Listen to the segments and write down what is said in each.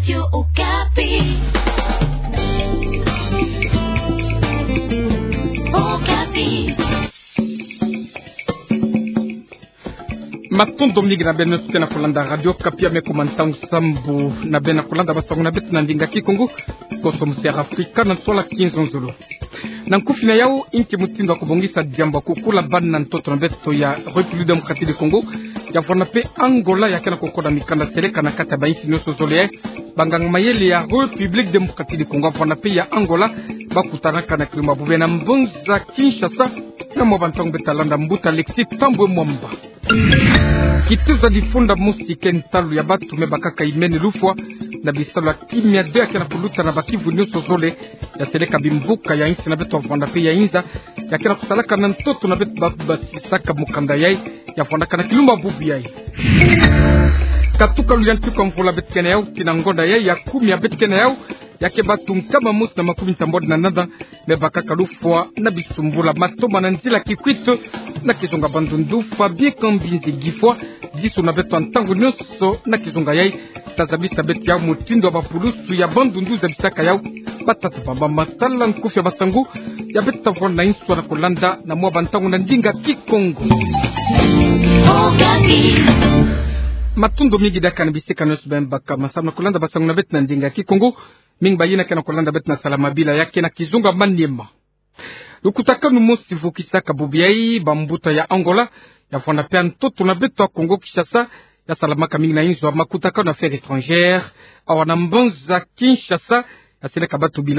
Radio Okapi. Okapi. Matondo mingi na beno tena kulanda Radio Okapi amekomanta sambu na bena kulanda basangu na betu na ndinga kikongo koso msera Afrika na sola 15 nzulu. Na nkufina yao inki mutindo kubongisa jambo kukula bana ntoto na beto ya République démocratique du Congo ya vonape Angola ya kana kokoda mikanda seleka na kata baisi nyoso zole bangang mayele ya République démocratique du Congo vonape ya Angola bakutana kana kilima bube na mbonza Kinshasa na mwabantangu betalanda mbuta Alexis Tambwe Mwamba. Kituza difunda musike ntalu ya batu mebakaka imeni lufwa na bisalo ya kimia dea kena kuluta na bakivu nyoso zole ya seleka bimbuka ya insi na betu wafwanda pe ya inza ya kena kusalaka na ntoto na betu basisaka mukanda yai ya fwanda kana kilumba bubu yai katuka luyantuka mvula betu kena yau tina ngonda yai ya kumi ya betu kena yau yake batu mkama musi na makumi ntambodi na nada mebakaka lufwa na bisumbula matoma na nzila kikwito na kizunga bandundu Fabien Kambinzi gifwa disu na betu antangu nyoso na kizunga yai tazabisa betu yao mutindo wa bapulusu ya bandundu za bisaka yao batatu bamba matala nkufi ya basangu ya betu tavona na inswa na kulanda na mwa bantangu na ndinga kikongo matundo mingi daka na bisika nyoso bembaka masamu na kulanda basangu na betu na ndinga kikongo mingi bayina kena kulanda betu na salamabila yake na kizunga maniema lukutakanu mosi vukisaka bubiai bambuta ya Angola ya fwana pia ntoto na beto wa Kongo Kinshasa ya salamaka mingi na inzo wa makutakanu na affaires étrangères awana mbonza Kinshasa ya seleka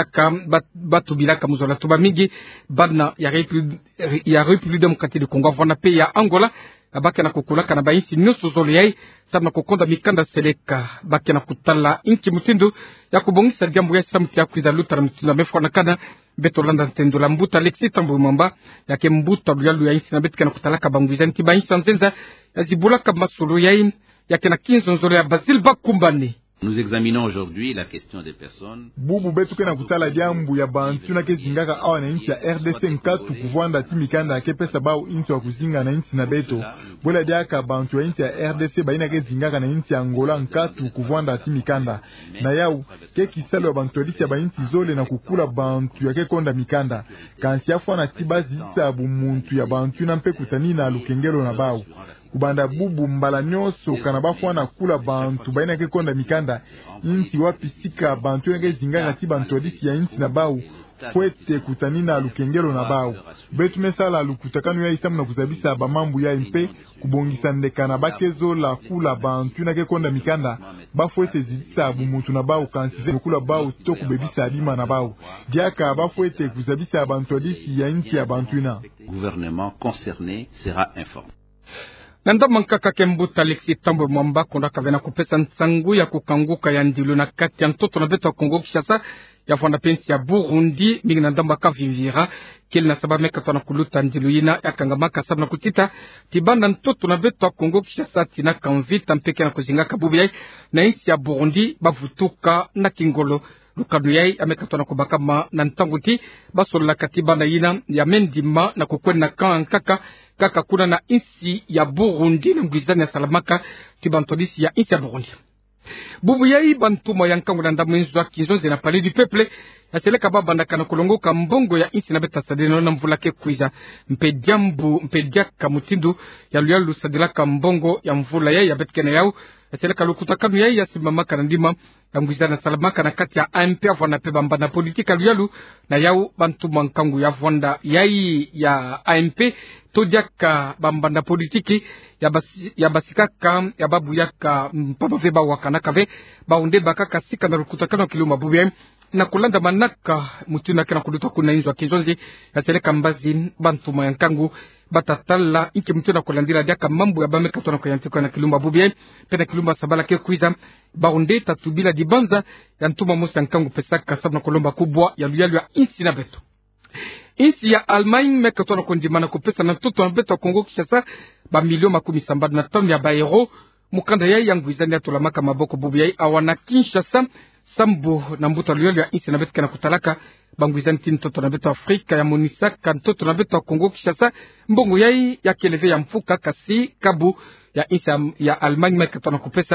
batu bilaka muzola tuba mingi bana ya République démocratique du Congo fwana pia ya Angola abake na kukulaka na bainsi nyoso zole yai sabna kukonda mikanda seleka bake na kutala inki mutindo ya kubongisa jambo ya samti ya kuiza luta na mutindo mefwana kana beto landa ntendo la mbuta Alexis Tambwe Mwamba yake mbuta luyalu ya insi na betu kena kutalaka bangwizani kiba insi anzenza ya zibulaka masolo yai yake na 15 nzolo ya Basil Bakumbani. Nous examinons aujourd'hui la question des personnes. Bubu betu kena kutala jambu ya bantu na kezingaka awa na inchi ya RDC nkatu kuvwanda timikanda ya kepesa bao inchi wa kuzinga na inchi na beto. Bola diaka bantu ya inchi ya RDC baina kezingaka na inchi ya Angola nkatu kuvwanda timikanda. Na yau, keki salo ya bantu alisi ya ba inchi zole na kukula bantu ya kekonda mikanda. Kansi ya fwana tibazi isa bumuntu ya bantu na mpe kutani na lukengelo na bao. Kubanda bubu mbala nyoso kana bafwana kula bantu baina kekonda mikanda inti wapi sika bantu nge zingana ti bantu odisi ya inti na bau kwete kutanina lukengelo na bau betu mesala lukutakanu ya isamu na kuzabisa bamambu ya mpe kubongisa ndekana bakezo la kula bantu na kekonda mikanda bafwete zidisa bumutu na bau kansize kula bau toku bebisa abima na bau diaka bafwete kuzabisa bantu odisi ya inti ya bantu na gouvernement concerné sera informé. Nanda mankaka kembuta Alexis Tambwe Mwamba konda kavena kupesa nsangu ya kukanguka ya ndilu na kati ya ntoto na beto wa Kongo Kinshasa ya fwanda pensi ya Burundi mingi na ndamba kavivira kili na sababu meka tona kuluta ndilu yina ya kangamaka sabu na kutita tibanda ntoto na beto wa Kongo Kinshasa tina kanvita mpeke na kuzinga kabubi yai na insi ya Burundi bavutuka na kingolo lukadu yai amekatwa na kubakama na ntanguti basola katiba na yina ya mendima na kukwena na kaka kuna na insi ya Burundi na mgwizani ya salamaka tibantodisi ya insi ya Burundi. Bubu yai bantuma yankangu na ndamwenzu wa kinzonze na pali du peuple ya seleka baba na kana kulongoka mbongo ya insi na beta sadeno na mvulake kuiza mpediaka mutindu ya luyalu sadilaka mbongo ya mvula yai ya betkene yau ya seleka lukutakanu yai ya simamaka na ndima ya mgwizani ya salamaka na kati ya AMP ya vwana pe bamba na politika luyalu na yau bantuma yankangu ya vwanda yai ya AMP todiaka bamba na politiki ya basikaka ya babu yaka mpaba veba wakanaka ve baunde bakaka sika na lukutakanu kiluma bubi na kulanda manaka mutuna kena kuluta kuna inzwa kinzonzi ya seleka mbazi bantuma yankangu batatala inke mutuna kulandira diaka mambu ya bame katona kwa yantiko na kilumba bubi pena kilumba sabala ke kuiza baunde tatubila dibanza ya ntuma musa yankangu pesaka sabna kulomba kubwa ya luyalu ya insi na beto. Insi ya Almain mekatona kondimana kupesa na mtoto na beto wa Kongo Kinshasa ba milio 75 ya baero mukanda yai yangu izani ya tulamaka maboko bubi yai awana Kinshasa sambo na mbuta luyalu ya insi na beto kana kutalaka bangwizani tini toto na beto Afrika ya Monisa kantoto na beto wa Kongo Kinshasa mbongo yai ya keleve ya mfuka kasi kabu ya insi ya Almain mekatona kupesa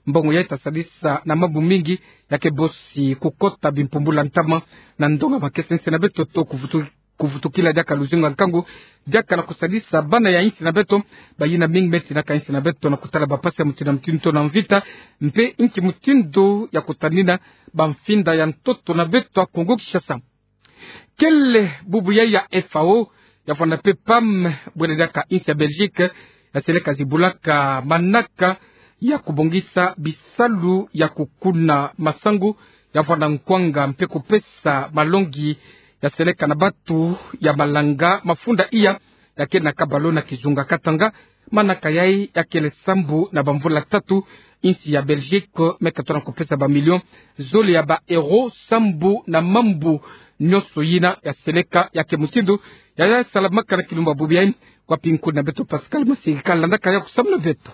mbongo ya itasalisa na mambo mingi yake bosi kukota bimpumbula ntama na ndonga makesense na beto to kuvutukila diaka luzinga nkangu diaka na kusalisa bana ya insi na beto bayina mingi meti na ka insi na beto na kutala bapasi ya mutina mtinto na mvita mpe inki mutindo ya kutanina bamfinda ya ntoto na beto a Kongo Kinshasa. Kele bubu ya FAO ya fanda pe PAM bwele diaka insi ya Belgique ya seleka zibulaka manaka ya kubongisa bisalu ya kukuna masangu ya fanda nkwanga mpe kupesa malongi ya seleka na batu ya malanga mafunda iya ya kena kabalo na kizunga katanga manaka yai ya kele sambu na bamvula tatu insi ya Belgique mekatona kupesa ba million zole ya ba euro sambu na mambu nyoso yina ya seleka ya kemutindu ya salamaka na kilumba bubiain kwa pinku na beto Pascal Masika landaka ya kusamna beto.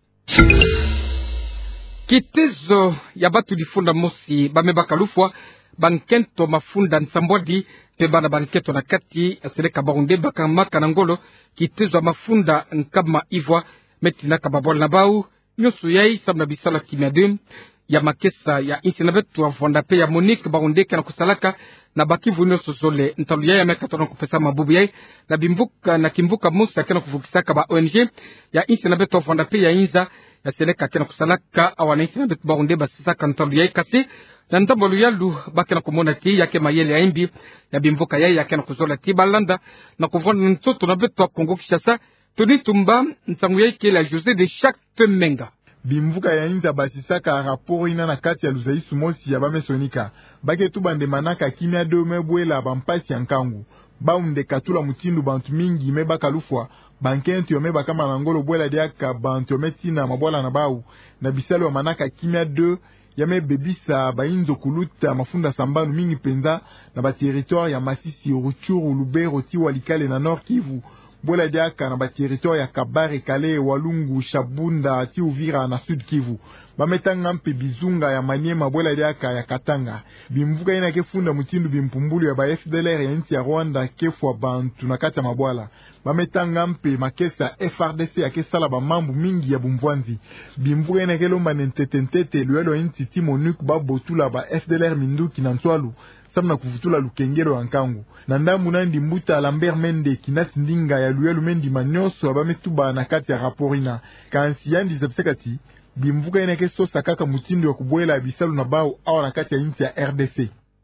Kitezo ya batu difunda mosi bamebaka lufwa bankento mafunda nsambodi pe bana banketo na kati aseleka baunde baka maka na ngolo kitezo ya mafunda nkama ivwa metina kababol na bau nyosu yai samna bisala kimyadum ya makesa ya insi na betu wafunda pe ya Monique baunde kana kusalaka na bakivu nyosu zole ntalu yai ya mekatona kupesa mabubu yai na bimbuka na kimbuka musa kana kufukisaka ba ONG ya insi na betu wafunda pe ya inza ya seleka kana kusalaka awana insi na betu baunde basisaka ntalu yai kasi na ndambolu yalu bakena kumona ti yake mayele ya imbi ya bimvuka yai yake na kuzola ti balanda na kuvona ntoto na beto wa Kongo Kinshasa toni tumba ntangu yai ke la José de chaque menga bimvuka ya inza basisaka rapport ina na kati ya luzaisu mosi ya bamesonika bake tu bandemanaka kimia de mebwela bampasi ya nkangu baunde katula mutindu bantu mingi mebaka lufwa bankentu yome bakama na ngolo bwela diaka bantu yome tina mabwala na bau na bisalo ya manaka kimia de yame bebisa bainzo kuluta mafunda sambanu mingi penza na ba territoire ya Masisi, Ruchuru, Lubero, Tiwalikale na Nord Kivu, bwela diaka na ba territoire ya Kabare, Kale, Walungu, Shabunda, Uvira na Sud Kivu. Bametanga mpe bizunga ya Maniema bwela diaka ya Katanga. Bimvuka ina kefunda mutindu bimpumbulu ya ba FDLR ya nchi ya Rwanda kefwa bantu na kati ya mabwala. Bametanga mpe makesa FRDC ya kesala ba mambu mingi ya bumvwanzi. Bimvuka ina kelomba ntetentete luelo nchi Timonuk babotula ba FDLR minduki na nswalu. Samna kufutula lukengero ya nkangu. Nandamu nandi mbuta Lambert Mende kinasi ndinga ya luelu mendi manyoso abametuba na kati ya raporina. Kansi yandi zapsekati, bimvuka ina keso sakaka mutindo ya kubwela bisalu na bao awa na kati ya inti ya RDC.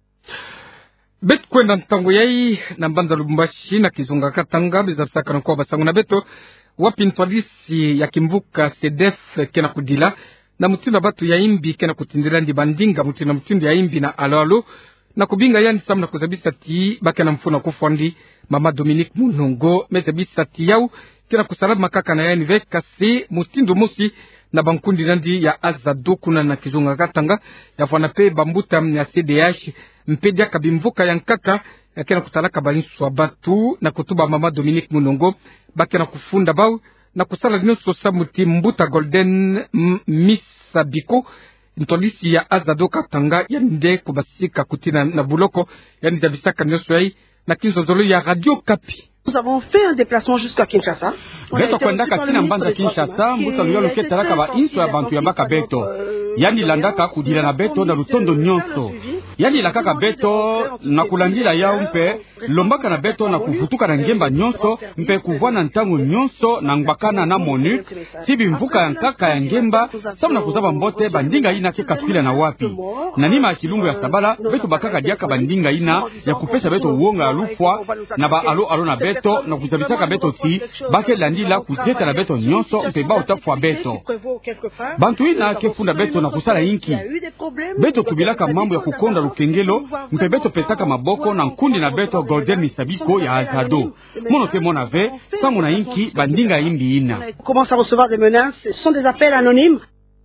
Bet kwenda ntango yai na mbanda Lubumbashi na kizunga katanga bizapsaka na kwa basangu na beto wapi ntwadisi ya kimvuka CDF kena kudila na mutindo batu ya imbi kena kutindila ndi bandinga mutindo ya imbi na alo na kubinga yani samna kuzabisa ti bakena mfuna kufondi mama Dominique Munongo mezabisa ti yau kena kusalama makaka na yani veka si mutindo musi na bankundi nandi ya Azado kuna na kizunga katanga ya fwana pe bambuta ya CDH mpedia kabimvuka ya nkaka ya kena kutalaka balinswa batu na kutuba mama Dominique Munongo bakena kufunda bau na kusala nyoso samuti mbuta Golden Miss Biko ntolisi ya Azado katanga ya nde kubasika kutina na buloko ya nizabisaka nyoso yai na kinzozolo ya Radio Kapi. Nous avons fait un déplacement jusqu'à Kinshasa. Beto kwenda katina mbanda Kinshasa, mbuta luyalo ketalaka ba inso ya bantu ya mbaka beto. Yani landaka kudila na beto na lutondo nyonso. Yani lakaka beto na kulandila yao mpe, lombaka na beto na kufutuka na ngemba nyonso, mpe kuvwana ntango nyonso na ngbakana na MONUC, sibi mvuka ya nkaka ya ngemba, samu na kuzaba mbote bandinga ina ke katukila na wapi. Na nima ya kilungu ya sabala, beto bakaka diaka bandinga ina ya kupesa beto uonga ya lufwa, na ba alo na beto, na kuzabisaka beto ti, bake landila kuzeta na beto nyonso, mpe ba utafwa beto. Bantu ina ke funda beto na kusala inki. Beto tubilaka mambo ya kukonda lukengelo, mpe beto pesaka maboko na nkundi na beto Golden Misabiko ya Azado. Mono te mona ve, samu na inki bandinga imbi ina. Commence à recevoir des menaces, ce sont des appels anonymes.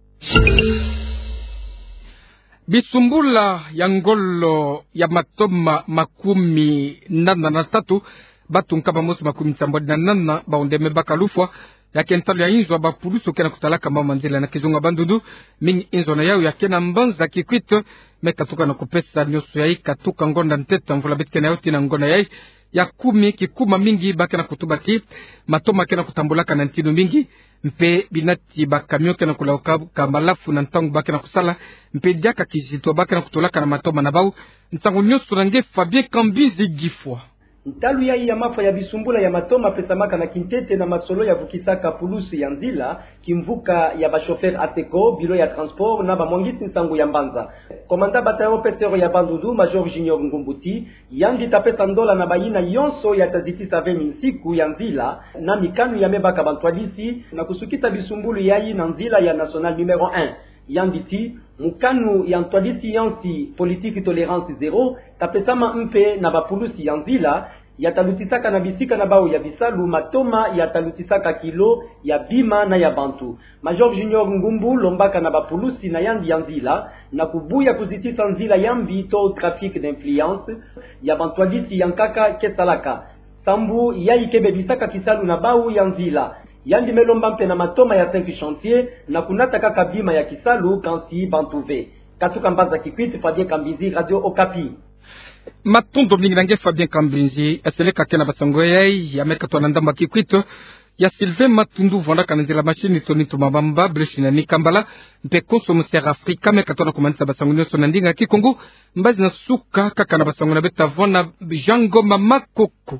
Bisumbula ya ngolo ya matoma makumi nana na tatu batu nkaba mosi makumi nsambodi na nana baundeme bakalufwa ya kentalo ya inzo bapuluso kena kutalaka mama nzela na kizunga bandundu mingi inzo na yao ya kena mbanza kikwito meka tuka na kupesa nyoso ya ika tuka ngonda nteta mvula betike na yoti na ngona ya ya kikuma mingi bakena kutubati matoma kena kutambulaka na ntino mingi mpe binati bakamio kena kulauka kamalafu na ntangu bakena kusala mpe diaka kizito bakena kutolaka na matoma na bau ntangu nyoso nange Fabien Kambizi Gifwa ntalu ya mafa ya bisumbula ya matoma pesamaka na kintete na masolo ya vukisaka pulusu ya nzila kimvuka ya bashofer ateko bilo ya transport na bamwangisi nsangu ya mbanza komanda bataillon pesero ya Bandundu Major Junior Ngumbuti yandi tapesa ndola na bayina yonso ya tazitisa siku ya nzila na mikanu ya mebaka bantwadisi na kusukisa bisumbulu yayi na nzila ya national numero 1 yanditi mukanu ya ntwadisi yansi politique tolerance zero tapesama mpe na bapulusi ya nzila ya talutisaka na bisika na bao ya bisalu matoma ya talutisaka kilo ya bima na ya bantu. Major Junior Ngumbu lombaka na bapulusi na yandi ya nzila na kubuya kuzitisa nzila yambi to trafic d'influence ya bantwadisi yankaka kesalaka sambu ya ikebe bisaka kisalu na bao ya nzila yandi melomba mpe na matoma ya 5 chantier na kunata kaka bima ya kisalu kansi bantuve katuka mbaza kikwiti Fabien Kambizi Radio Okapi matondo mingi nange Fabien Kambizi aseleka kena basango yai ya meka twana ndamba kikwito ya Sylvain Matundu vonda kanzila machine tonito mabamba breshina ni kambala mpe koso musera Afrika meka twana kumanisa basango nyoso nandinga kikongo mbazi na suka kaka na basango na beta vona jango mamakoko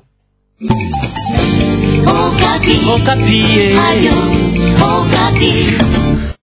Okapi. Okapi. Ayo. Okapi.